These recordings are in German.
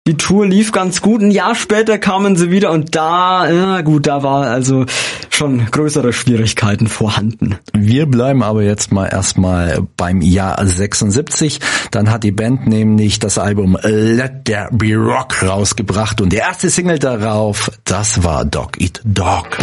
Die Tour lief ganz gut, ein Jahr später kamen sie wieder und da war also schon größere Schwierigkeiten vorhanden. Wir bleiben aber jetzt erstmal beim Jahr 76. Dann hat die Band nämlich das Album Let There Be Rock rausgebracht und die erste Single darauf, das war Dog Eat Dog.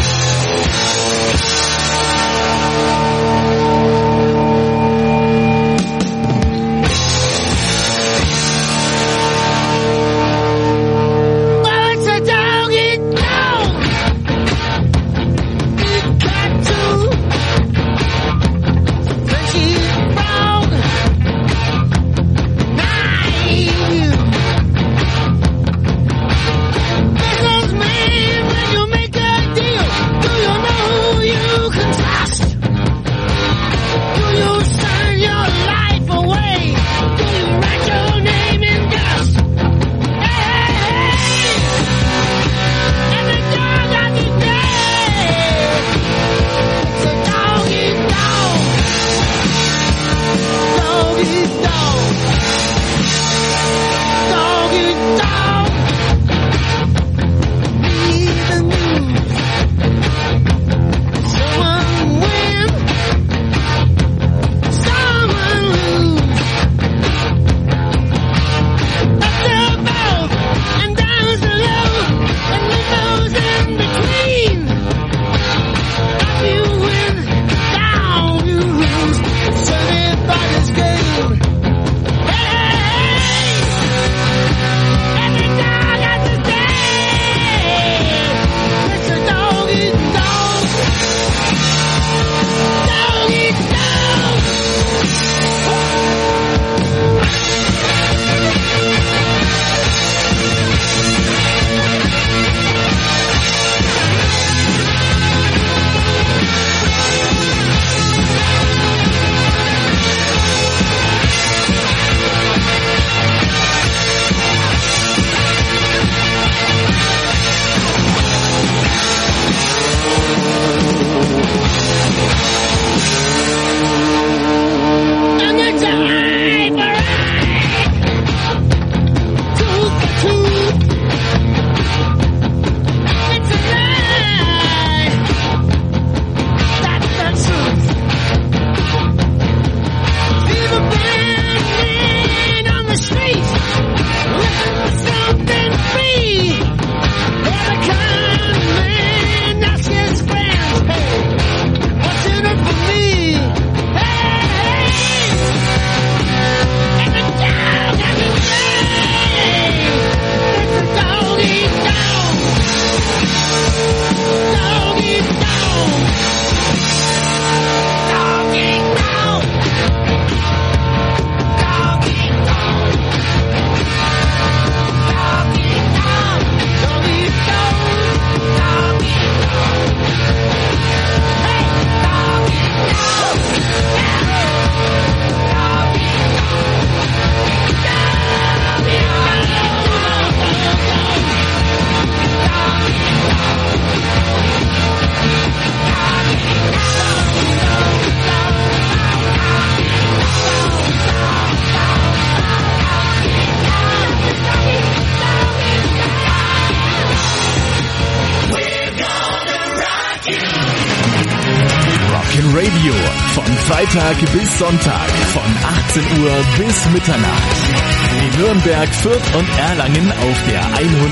Radio von Freitag bis Sonntag von 18 Uhr bis Mitternacht. In Nürnberg, Fürth und Erlangen auf der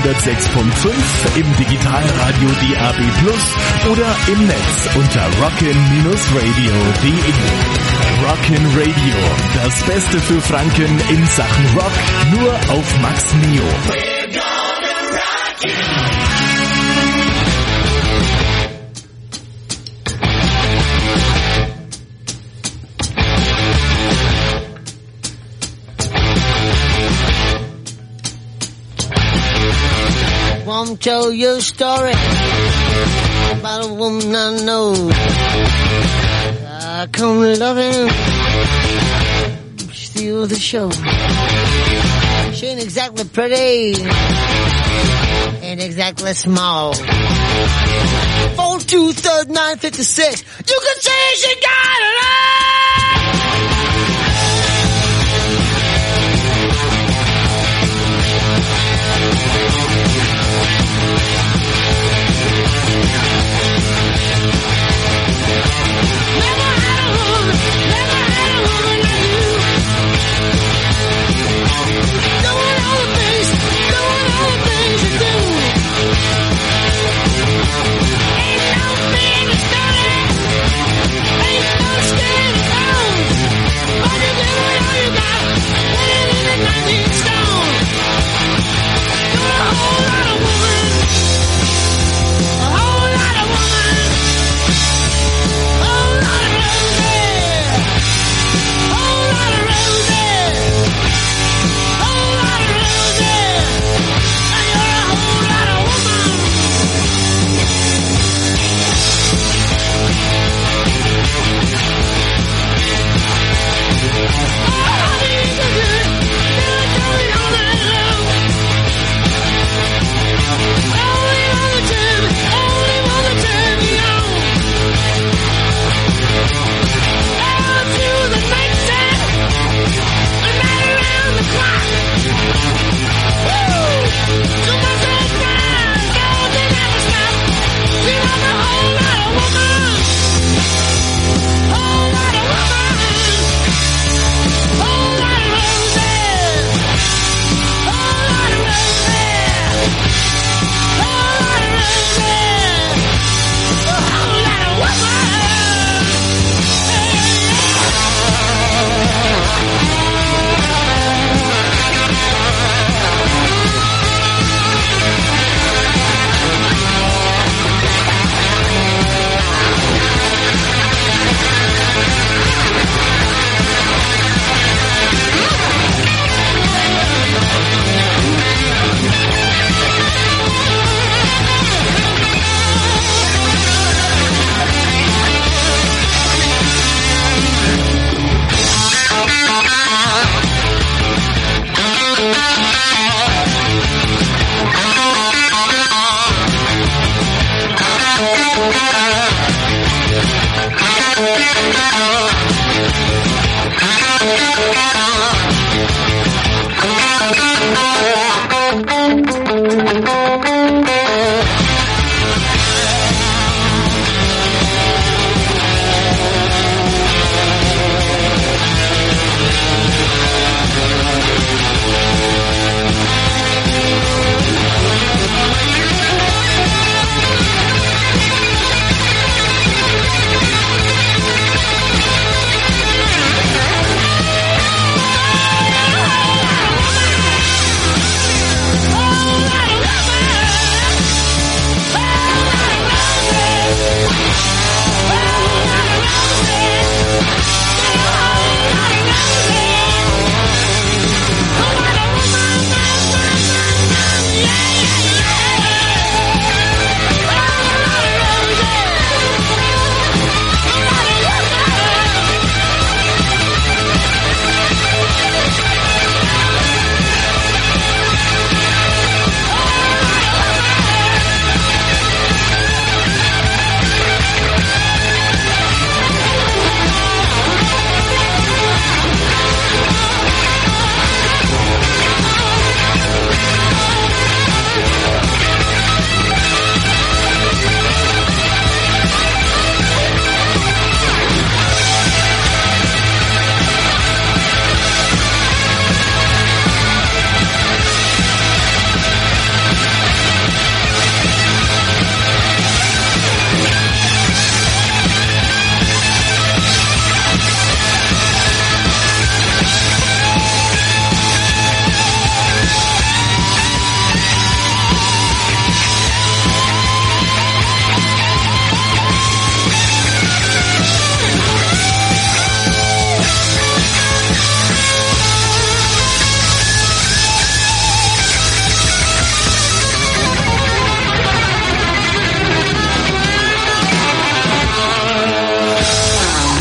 106.5, im Digitalradio DAB+ oder im Netz unter rockin-radio.de. Rockin' Radio, das Beste für Franken in Sachen Rock, nur auf Max Neo. We're gonna rock you. Won't tell you a story about a woman I know. I come loving, steal the show. She ain't exactly pretty, ain't exactly small. 4-2-3-9-56. You can say she got it all.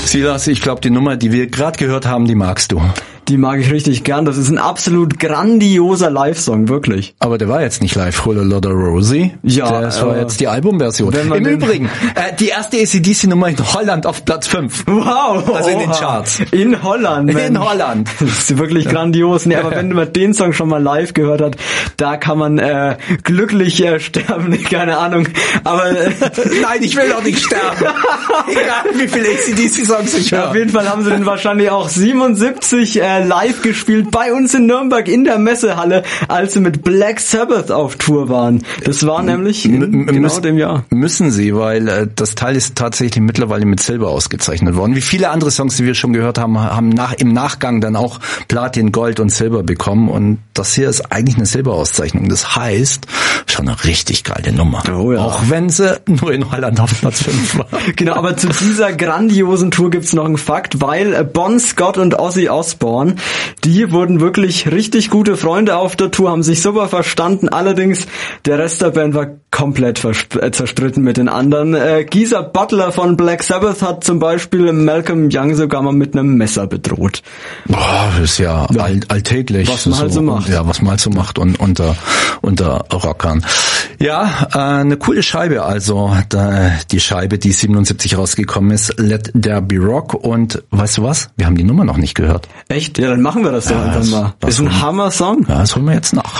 Silas, ich glaube, die Nummer, die wir gerade gehört haben, die magst du. Die mag ich richtig gern. Das ist ein absolut grandioser Live-Song, wirklich. Aber der war jetzt nicht live, Whole Lotta Rosie. Ja, das war jetzt die Albumversion. Im Übrigen, die erste AC/DC-Nummer in Holland auf Platz 5. Wow. Also in den Charts. In Holland, Mensch. In Holland. Das ist wirklich grandios. Nee, aber wenn man den Song schon mal live gehört hat, da kann man glücklich sterben. Keine Ahnung. Aber nein, ich will doch nicht sterben. Egal, wie viele AC/DC-Songs ich höre. Auf jeden Fall haben sie den wahrscheinlich auch 77 live gespielt bei uns in Nürnberg in der Messehalle, als sie mit Black Sabbath auf Tour waren. Das war nämlich in genau dem Jahr. Müssen sie, weil das Teil ist tatsächlich mittlerweile mit Silber ausgezeichnet worden. Wie viele andere Songs, die wir schon gehört haben, haben im Nachgang dann auch Platin, Gold und Silber bekommen. Und das hier ist eigentlich eine Silberauszeichnung. Das heißt, schon eine richtig geile Nummer. Oh ja. Auch wenn sie nur in Holland auf Platz 5 war. Genau, aber zu dieser grandiosen Tour gibt's noch einen Fakt, weil Bon Scott und Ozzy Osbourne, die wurden wirklich richtig gute Freunde auf der Tour, haben sich super verstanden. Allerdings, der Rest der Band war komplett zerstritten mit den anderen. Geezer Butler von Black Sabbath hat zum Beispiel Malcolm Young sogar mal mit einem Messer bedroht. Boah, das ist ja alltäglich. Was man halt so macht. Ja, was man halt so macht und unter Rockern. Ja, eine coole Scheibe also. Die Scheibe, die 77 rausgekommen ist, Let There Be Rock. Und weißt du was? Wir haben die Nummer noch nicht gehört. Echt? Ja, dann machen wir das doch einfach mal. Ist ein Hammer-Song. Ja, das holen wir jetzt nach.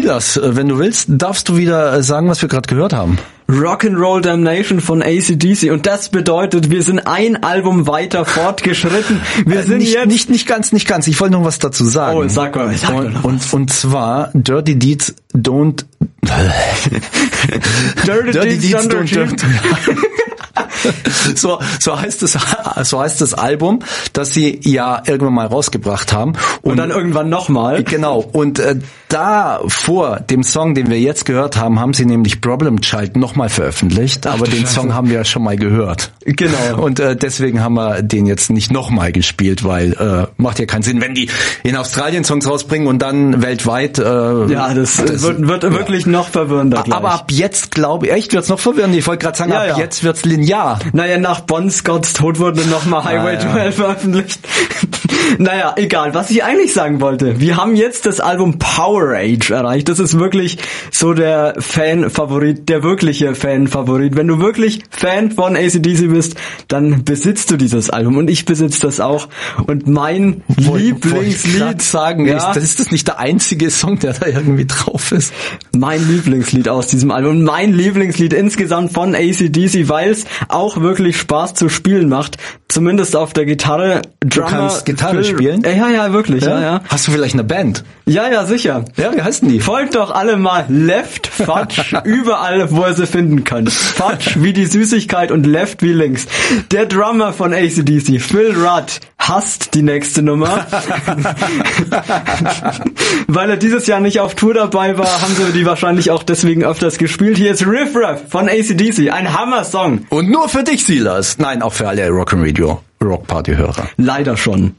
Silas, wenn du willst, darfst du wieder sagen, was wir gerade gehört haben. Rock'n'Roll Damnation von AC/DC und das bedeutet, wir sind ein Album weiter fortgeschritten. Wir sind nicht ganz. Ich wollte noch was dazu sagen. Oh, sag mal und zwar Dirty Deeds Don't Dirty Deeds Don't So heißt das Album, das sie ja irgendwann mal rausgebracht haben. Und dann irgendwann nochmal. Genau. Und da vor dem Song, den wir jetzt gehört haben, haben sie nämlich Problem Child nochmal veröffentlicht. Aber den Song haben wir ja schon mal gehört. Genau. Und deswegen haben wir den jetzt nicht nochmal gespielt, weil macht ja keinen Sinn, wenn die in Australien Songs rausbringen und dann weltweit. Das wird wirklich noch verwirrender gleich. Aber ab jetzt glaube ich, echt wird's noch verwirrender. Ich wollte gerade sagen, ab jetzt wird's linear. Naja, nach Bon Scotts Tod wurde nochmal Highway 12 veröffentlicht. Naja, egal. Was ich eigentlich sagen wollte, wir haben jetzt das Album Power Age erreicht. Das ist wirklich so der Fan-Favorit, der wirkliche Fan-Favorit. Wenn du wirklich Fan von AC/DC bist, dann besitzt du dieses Album. Und ich besitze das auch. Und mein Lieblingslied... ist das nicht der einzige Song, der da irgendwie drauf ist? Mein Lieblingslied aus diesem Album. Mein Lieblingslied insgesamt von AC/DC, weil es auch wirklich Spaß zu spielen macht. Zumindest auf der Gitarre. Du kannst Gitarre spielen? Ja, wirklich. Ja. Hast du vielleicht eine Band? Ja, sicher. Ja, wie heißen die? Folgt doch alle mal Left, Fudge, überall, wo ihr sie finden könnt. Fudge wie die Süßigkeit und Left wie links. Der Drummer von AC/DC, Phil Rudd, hasst die nächste Nummer. Weil er dieses Jahr nicht auf Tour dabei war, haben sie die wahrscheinlich auch deswegen öfters gespielt. Hier ist Riff Raff von AC/DC, ein Hammer-Song. Und nur für dich, Silas. Nein, auch für alle Rock'n'Radio Rock-Party-Hörer. Leider schon.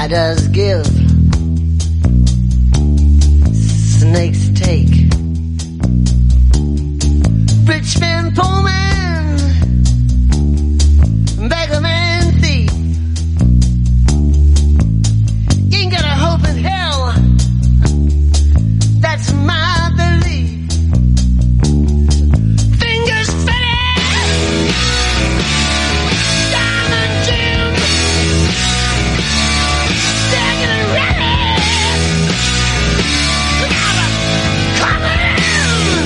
Spiders give, snakes take. Rich man, poor man, beggar man, thief. You ain't got a hope in hell, that's my belief. Fingers fitted, Diamond Jim, stacking and ready. Come in,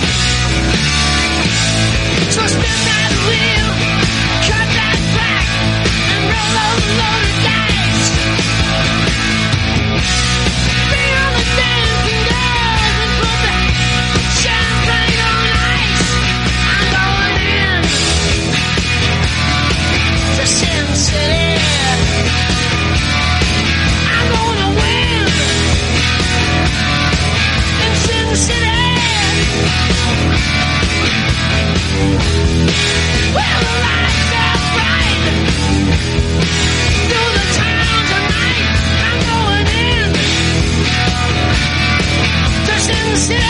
so spin that wheel, cut that back, and roll those loaded dice. Bring on the dancing girls and put the champagne on ice. I'm going in to Sin City. I'm gonna win in Sin City. Well, the lights are bright through the town tonight. I'm going in to Sin City.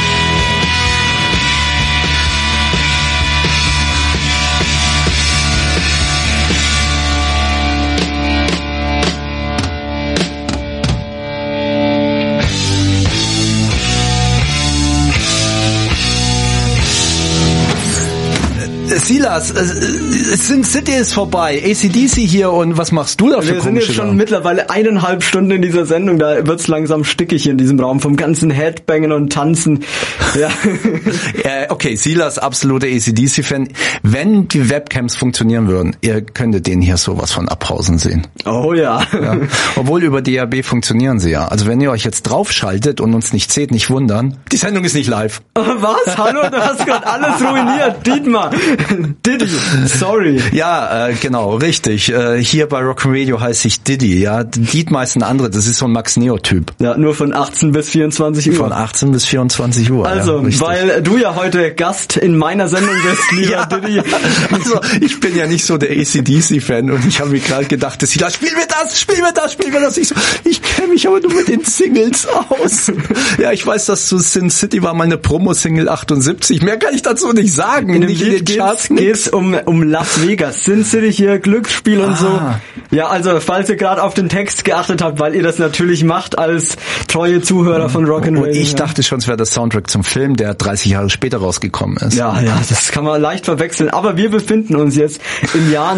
Silas, Sin City ist vorbei, AC/DC hier und was machst du da für Wir sind jetzt schon mittlerweile 1,5 Stunden in dieser Sendung, da wird's langsam stickig hier in diesem Raum vom ganzen Headbangen und Tanzen. Ja. Okay, Silas, absoluter AC/DC-Fan. Wenn die Webcams funktionieren würden, ihr könntet den hier sowas von abhausen sehen. Oh ja. Obwohl über DAB funktionieren sie ja. Also wenn ihr euch jetzt draufschaltet und uns nicht seht, nicht wundern, die Sendung ist nicht live. Was? Hallo, du hast gerade alles ruiniert. Dietmar. Diddy. Sorry. Ja, genau, richtig. Hier bei Rock Radio heiße ich Diddy. Ja, Dietmar ist ein anderer. Das ist so ein Max Neo-Typ. Ja, nur von 18 bis 24 Uhr. Von 18 bis 24 Uhr. Also, ja, weil du ja heute Gast in meiner Sendung bist, lieber ja. Diddy. Also, ich bin ja nicht so der AC/DC-Fan und ich habe mir gerade gedacht, dass spiel mir das. Ich kenne mich aber nur mit den Singles aus. Ja, ich weiß, dass zu Sin City war mal eine Promo-Single 78. Mehr kann ich dazu nicht sagen. In dem Lied geht's um Las Vegas. Sin City hier, Glücksspiel und so. Ja, also, falls ihr gerade auf den Text geachtet habt, weil ihr das natürlich macht als treue Zuhörer von Rock'n'Radio. Und ich dachte schon, es wäre der Soundtrack zum Film, der 30 Jahre später rausgekommen ist. Ja, das kann man leicht verwechseln. Aber wir befinden uns jetzt im Jahr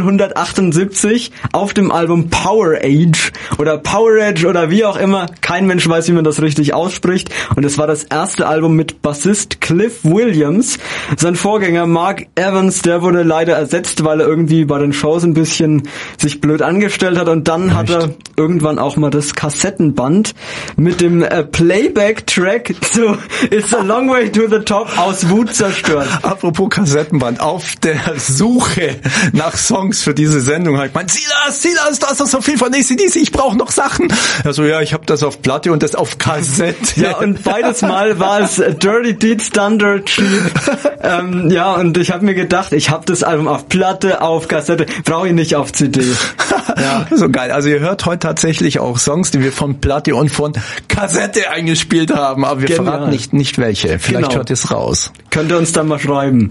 1978 auf dem Album Power Age oder Power Age oder wie auch immer. Kein Mensch weiß, wie man das richtig ausspricht. Und es war das erste Album mit Bassist Cliff Williams. Sein Vorgänger Mark Evans, der wurde leider ersetzt, weil er irgendwie bei den Shows ein bisschen sich blöd angestellt hat. Und dann hat er irgendwann auch mal das Kassettenband mit dem Playback-Track zu It's a Long Way to the Top aus Wut zerstört. Apropos Kassettenband, auf der Suche nach Songs für diese Sendung habe ich gemeint, Silas, du hast doch so viel von AC/DC, ich brauche noch Sachen. Also ja, ich habe das auf Platte und das auf Kassette. Ja, und beides Mal war es Dirty Deeds Thunder Cheap. Ja, und ich habe mir gedacht, ich habe das Album auf Platte, auf Kassette, brauche ich nicht auf CD. Ja. So geil. Also ihr hört heute tatsächlich auch Songs, die wir von Platte und von Kassette eingespielt haben, aber wir verraten nicht welche. Vielleicht hört ihr es raus. Könnt ihr uns dann mal schreiben.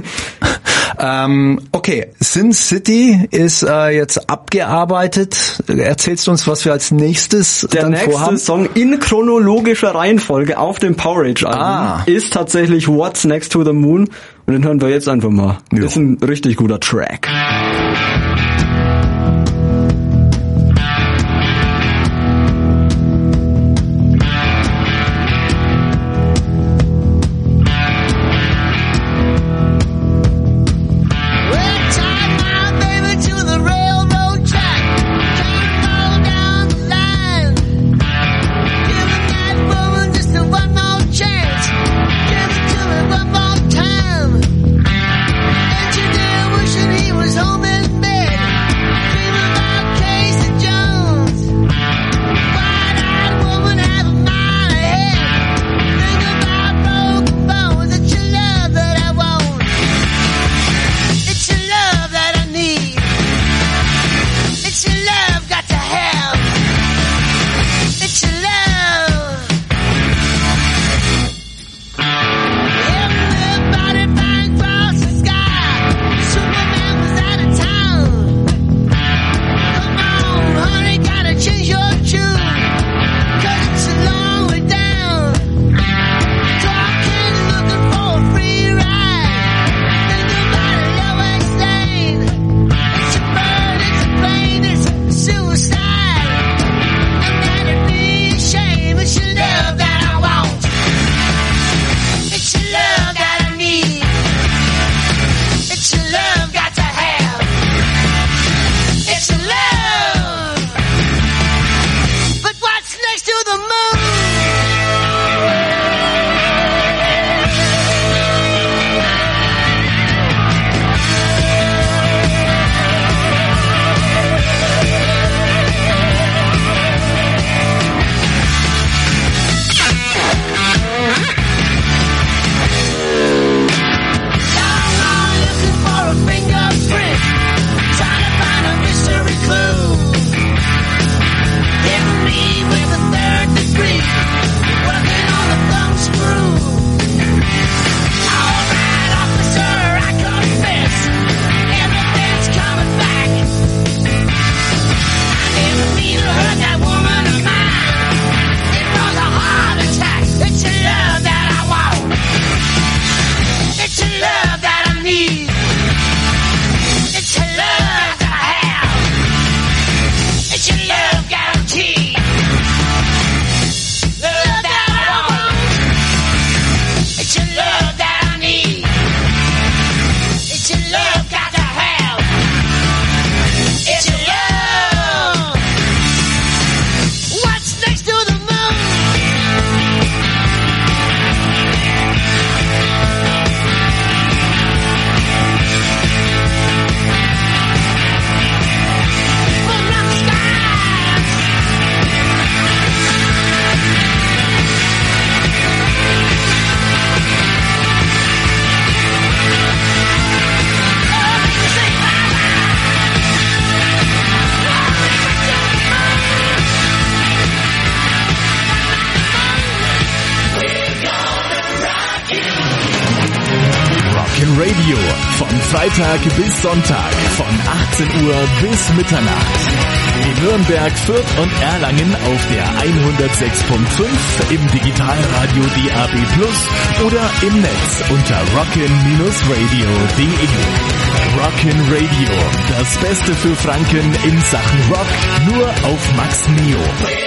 Okay, Sin City ist jetzt abgearbeitet. Erzählst du uns, was wir als nächstes Der dann nächste vorhaben? Song in chronologischer Reihenfolge auf dem Power Age Album ist tatsächlich What's Next to the Moon und den hören wir jetzt einfach mal. Jo. Ist ein richtig guter Track. He was home in bed. von Freitag bis Sonntag von 18 Uhr bis Mitternacht. In Nürnberg, Fürth und Erlangen auf der 106.5, im Digitalradio DAB+ oder im Netz unter rockin-radio.de. Rockin' Radio, das Beste für Franken in Sachen Rock, nur auf Max Neo.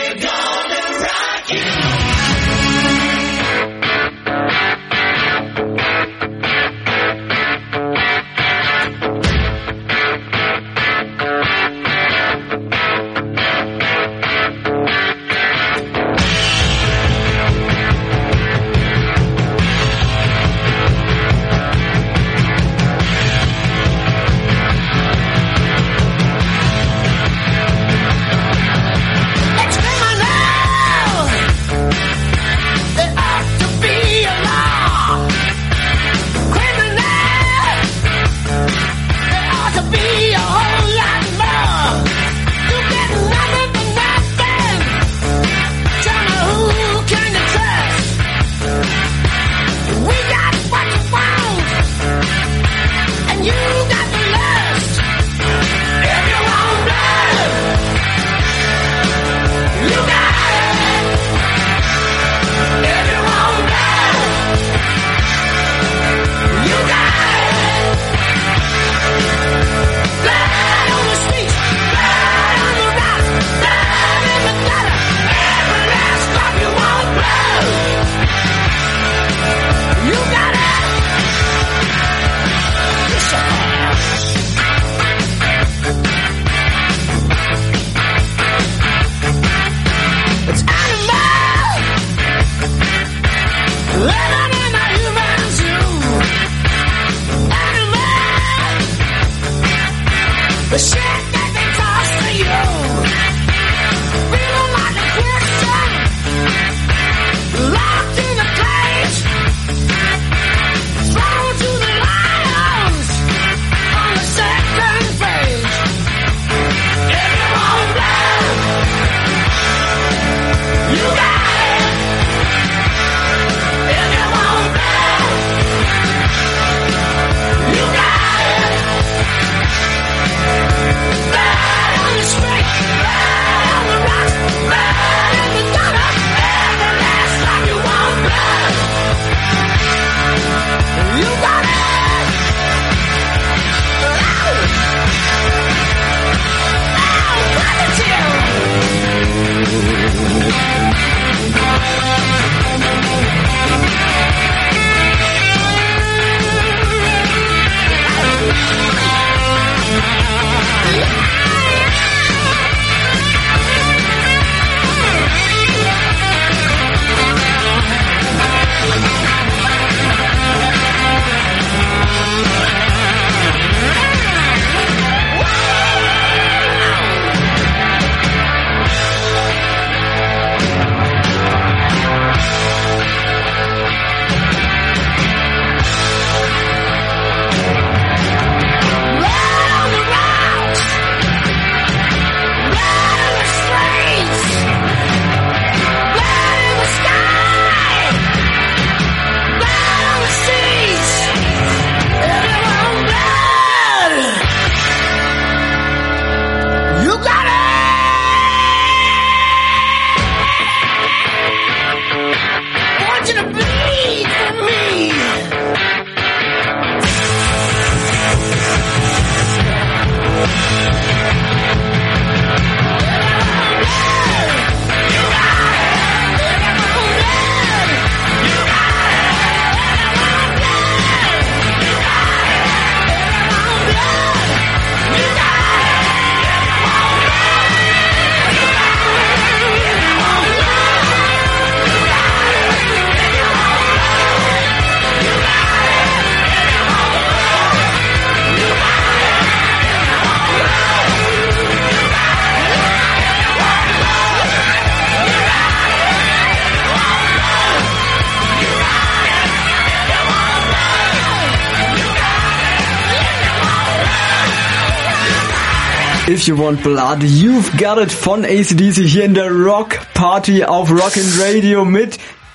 If You Want Blood, You've Got It von AC/DC hier in der Rock Party auf Rockin' Radio mit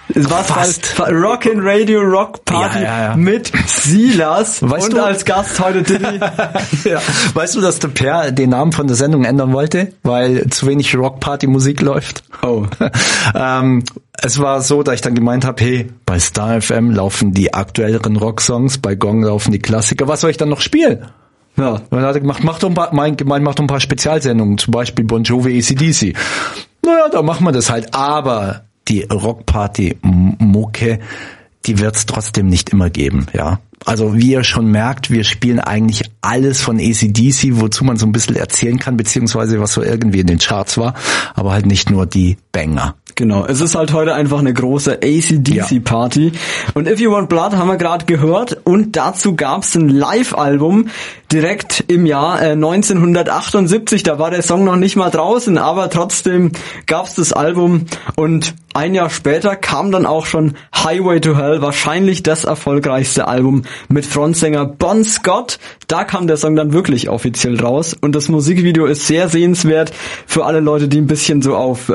Was fast. Rockin' Radio Rock Party mit Silas und als Gast heute Diddy. Ja. Weißt du, dass der Per den Namen von der Sendung ändern wollte, weil zu wenig Rock Party Musik läuft? Oh. Es war so, da ich dann gemeint habe, hey, bei Star FM laufen die aktuelleren Rocksongs, bei Gong laufen die Klassiker, was soll ich dann noch spielen? Ja. Und dann hat er gemacht, mach doch ein paar Spezialsendungen, zum Beispiel Bon Jovi, AC/DC. Naja, da machen wir das halt, aber die Rockparty-Mucke, die wird's trotzdem nicht immer geben, ja. Also wie ihr schon merkt, wir spielen eigentlich alles von AC/DC, wozu man so ein bisschen erzählen kann, beziehungsweise was so irgendwie in den Charts war, aber halt nicht nur die Banger. Genau, es ist halt heute einfach eine große AC/DC-Party. Und If You Want Blood haben wir gerade gehört und dazu gab's ein Live-Album direkt im Jahr 1978. Da war der Song noch nicht mal draußen, aber trotzdem gab's das Album und ein Jahr später kam dann auch schon Highway to Hell, wahrscheinlich das erfolgreichste Album mit Frontsänger Bon Scott. Da kam der Song dann wirklich offiziell raus und das Musikvideo ist sehr sehenswert für alle Leute, die ein bisschen so auf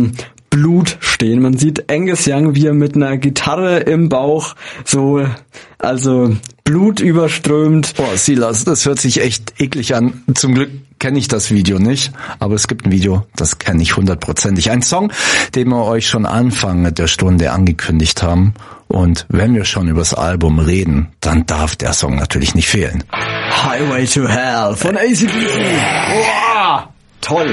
Blut stehen. Man sieht Angus Young, wie er mit einer Gitarre im Bauch so, also Blut überströmt. Boah, Silas, das hört sich echt eklig an. Zum Glück kenne ich das Video nicht, aber es gibt ein Video, das kenne ich 100%. Ein Song, den wir euch schon Anfang der Stunde angekündigt haben. Und wenn wir schon über das Album reden, dann darf der Song natürlich nicht fehlen. Highway to Hell von AC/DC. Wow, toll.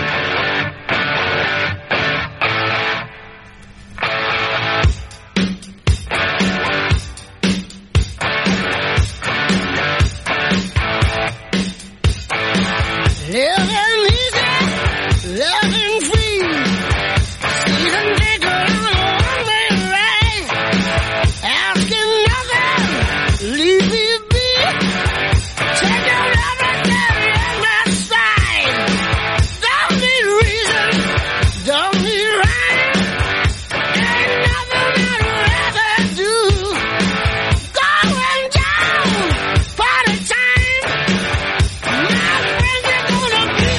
Party time, my friends are gonna be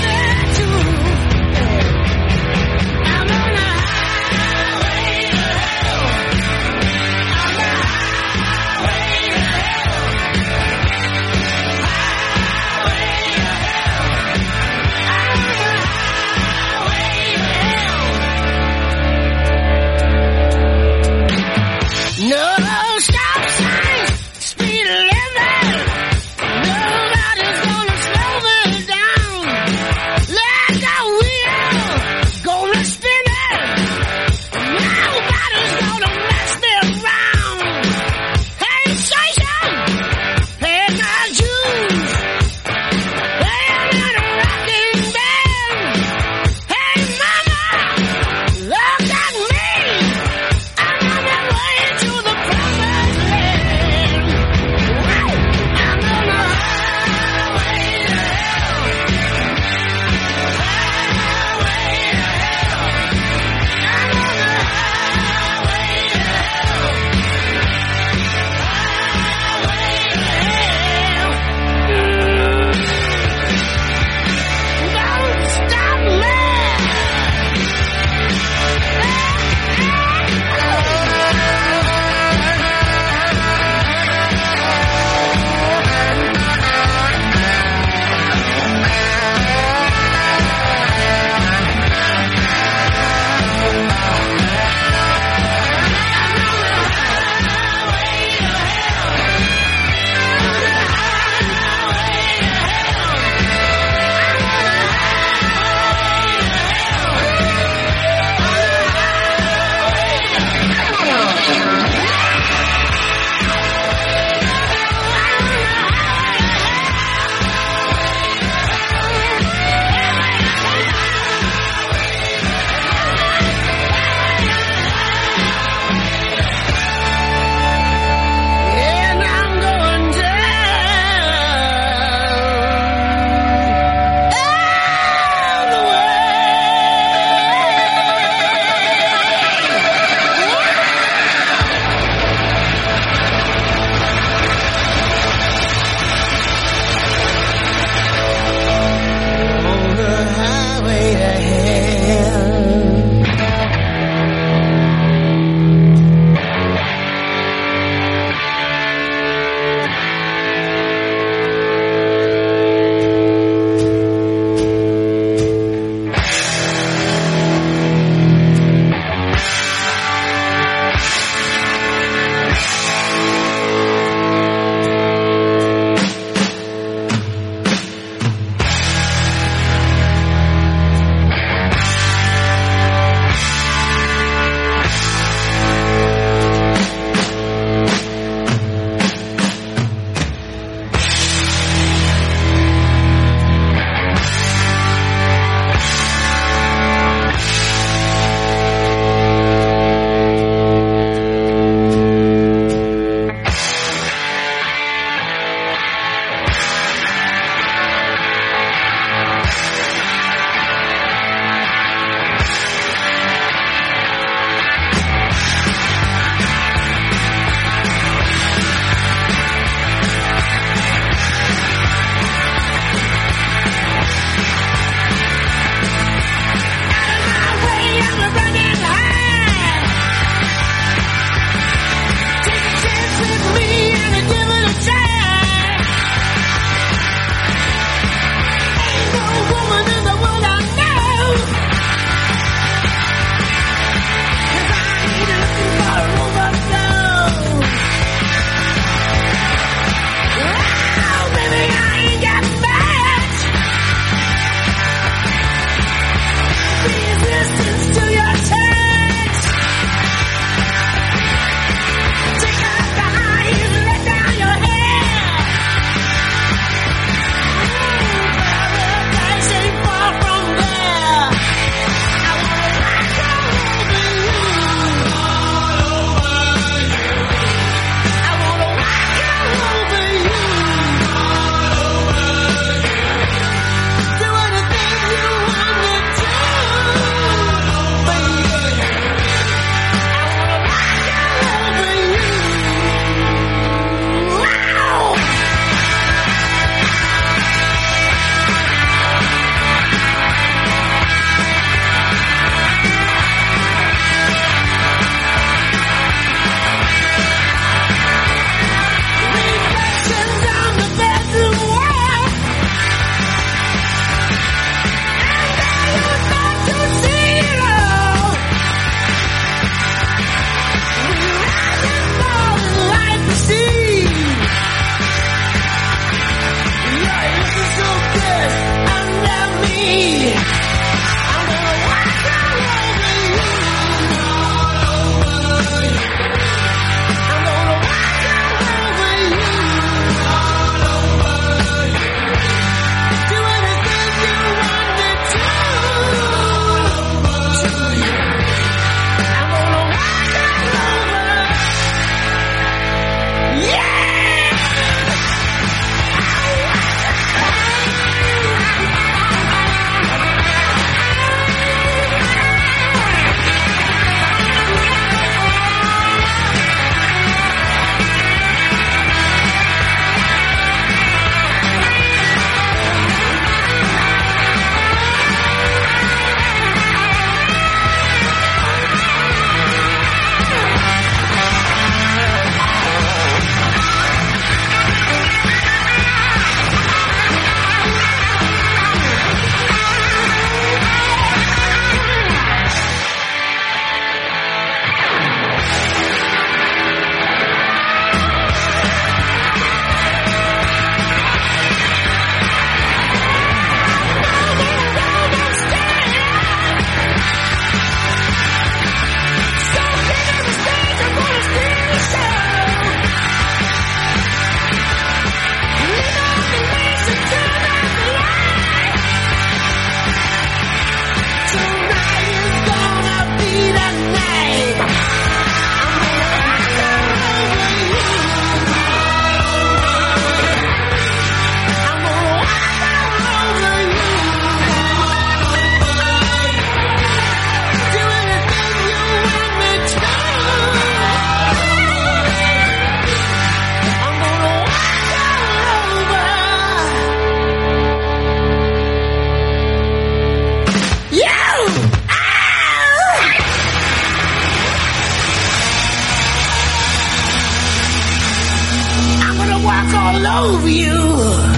over you.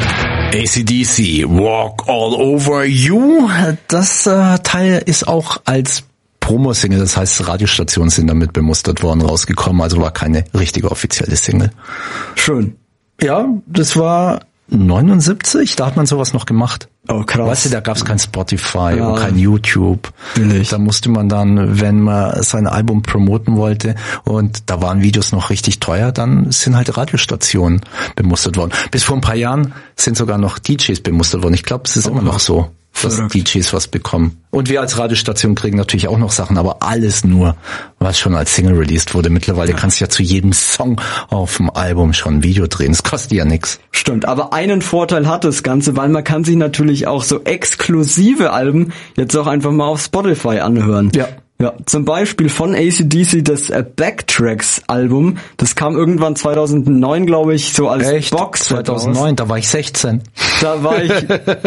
AC/DC, Walk All Over You. Das Teil ist auch als Promo-Single, das heißt Radiostationen sind damit bemustert worden, rausgekommen, also war keine richtige offizielle Single. Schön. Ja, das war 79, da hat man sowas noch gemacht. Oh, krass. Weißt du, da gab's kein Spotify und kein YouTube. Billig. Da musste man dann, wenn man sein Album promoten wollte und da waren Videos noch richtig teuer, dann sind halt Radiostationen bemustert worden. Bis vor ein paar Jahren sind sogar noch DJs bemustert worden. Ich glaube, es ist immer noch so, dass DJs was bekommen. Und wir als Radiostation kriegen natürlich auch noch Sachen, aber alles nur, was schon als Single released wurde. Mittlerweile kannst du ja zu jedem Song auf dem Album schon ein Video drehen. Das kostet ja nichts. Stimmt, aber einen Vorteil hat das Ganze, weil man kann sich natürlich auch so exklusive Alben jetzt auch einfach mal auf Spotify anhören. Ja, zum Beispiel von AC/DC das Backtracks-Album. Das kam irgendwann 2009, glaube ich, so als Box. 2009, da war ich 16. Da war ich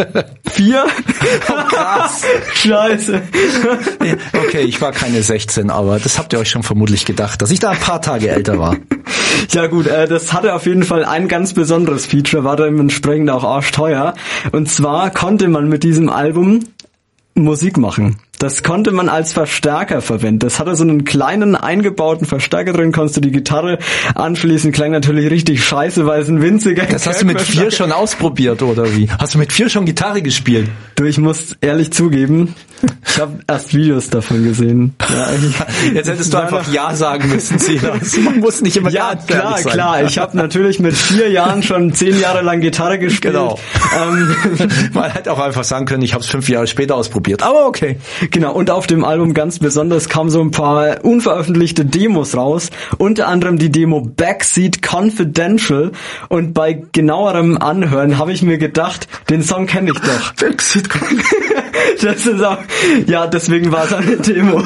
4. Oh, krass. Scheiße. Okay, ich war keine 16, aber das habt ihr euch schon vermutlich gedacht, dass ich da ein paar Tage älter war. Ja gut, das hatte auf jeden Fall ein ganz besonderes Feature, war dementsprechend auch arschteuer. Und zwar konnte man mit diesem Album Musik machen. Das konnte man als Verstärker verwenden. Das hatte so einen kleinen eingebauten Verstärker drin, konntest du die Gitarre anschließen. Klang natürlich richtig scheiße, weil es ein winziger... Das hast du mit 4 schon ausprobiert, oder wie? Hast du mit 4 schon Gitarre gespielt? Du, ich muss ehrlich zugeben, ich habe erst Videos davon gesehen. Ja, jetzt hättest du einfach Ja sagen müssen, Silas. Man muss nicht immer Ja, klar. Ich habe natürlich mit 4 Jahren schon 10 Jahre lang Gitarre gespielt. Genau. Man hätte auch einfach sagen können, ich habe es 5 Jahre später ausprobiert. Aber okay. Genau, und auf dem Album ganz besonders kamen so ein paar unveröffentlichte Demos raus, unter anderem die Demo Backseat Confidential, und bei genauerem Anhören habe ich mir gedacht, den Song kenne ich doch. Backseat Confidential. Das ist auch, ja, deswegen war es eine Demo.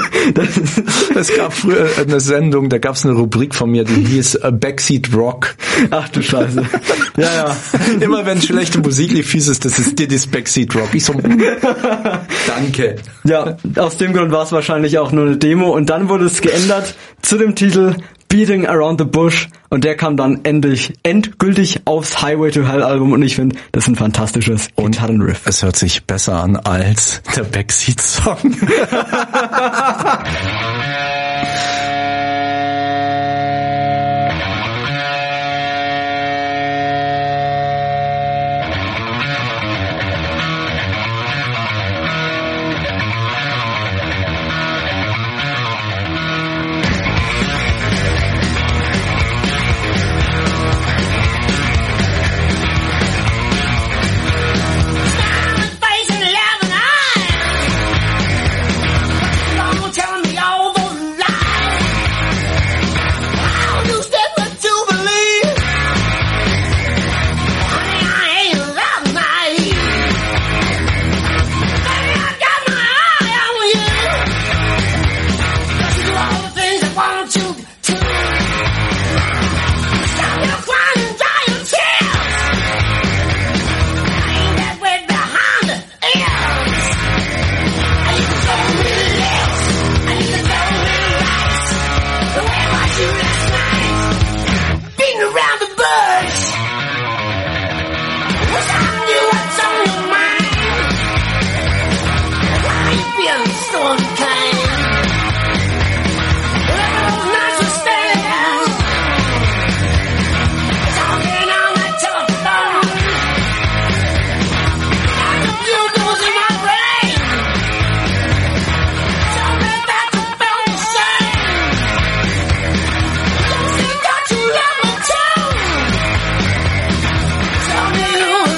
Es gab früher eine Sendung, da gab es eine Rubrik von mir, die hieß Backseat Rock. Ach du Scheiße. Ja. Immer wenn schlechte Musik lief, hieß es, das ist dir das Backseat Rock. Ich so, danke. Ja, aus dem Grund war es wahrscheinlich auch nur eine Demo, und dann wurde es geändert zu dem Titel Beating Around the Bush, und der kam dann endgültig aufs Highway to Hell Album, und ich finde, das ist ein fantastisches Gitarrenriff. Es hört sich besser an als der Backseat Song.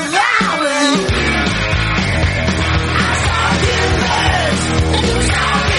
Stop.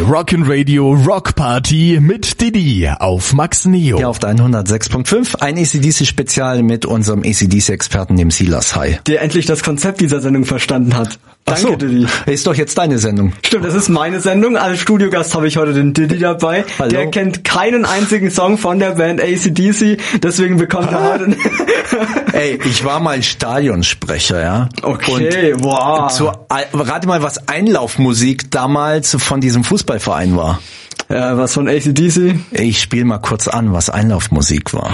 Rock'n'Radio Rock Party mit Didi auf Max Neo. Hier auf der 106.5 ein AC/DC-Spezial mit unserem AC/DC-Experten, dem Silas. Hi. Der endlich das Konzept dieser Sendung verstanden hat. Danke, Didi. Ist doch jetzt deine Sendung. Stimmt, das ist meine Sendung. Als Studiogast habe ich heute den Didi dabei. Hallo. Der kennt keinen einzigen Song von der Band AC/DC, deswegen bekommt er heute... Ey, ich war mal Stadionsprecher, ja. Okay, und wow. Rate mal, was Einlaufmusik damals von diesem Fußballverein war. Was von AC/DC? Ich spiele mal kurz an, was Einlaufmusik war.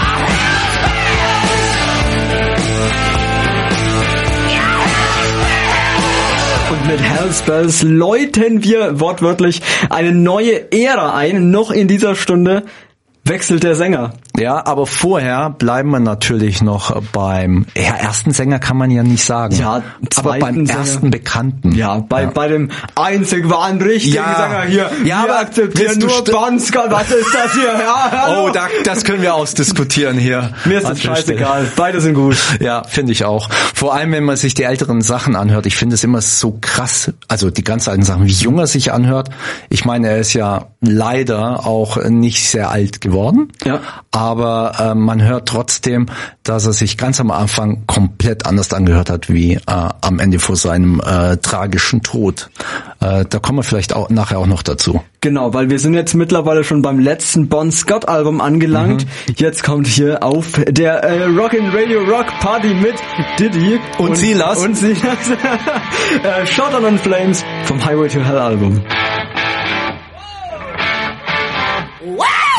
Und mit Hell's Bells läuten wir wortwörtlich eine neue Ära ein. Noch in dieser Stunde wechselt der Sänger. Ja, aber vorher bleiben wir natürlich noch beim ersten Sänger, kann man ja nicht sagen. Ja, aber beim Sänger. Ersten Bekannten. Ja, bei dem einzig wahren richtigen Sänger hier. Ja, wir aber akzeptieren nur Bon Scott. Was ist das hier? Ja, hallo. Oh, das können wir ausdiskutieren hier. Mir ist das scheißegal. Beide sind gut. Ja, finde ich auch. Vor allem, wenn man sich die älteren Sachen anhört. Ich finde es immer so krass, also die ganz alten Sachen, wie jung er sich anhört. Ich meine, er ist ja leider auch nicht sehr alt geworden. Ja. Aber man hört trotzdem, dass er sich ganz am Anfang komplett anders angehört hat, wie am Ende vor seinem tragischen Tod. Da kommen wir vielleicht auch nachher auch noch dazu. Genau, weil wir sind jetzt mittlerweile schon beim letzten Bon Scott Album angelangt. Jetzt kommt hier auf der Rock'n'Radio Rock Party mit Didi und Silas. Und Silas. Shot on Flames vom Highway to Hell Album. Wow!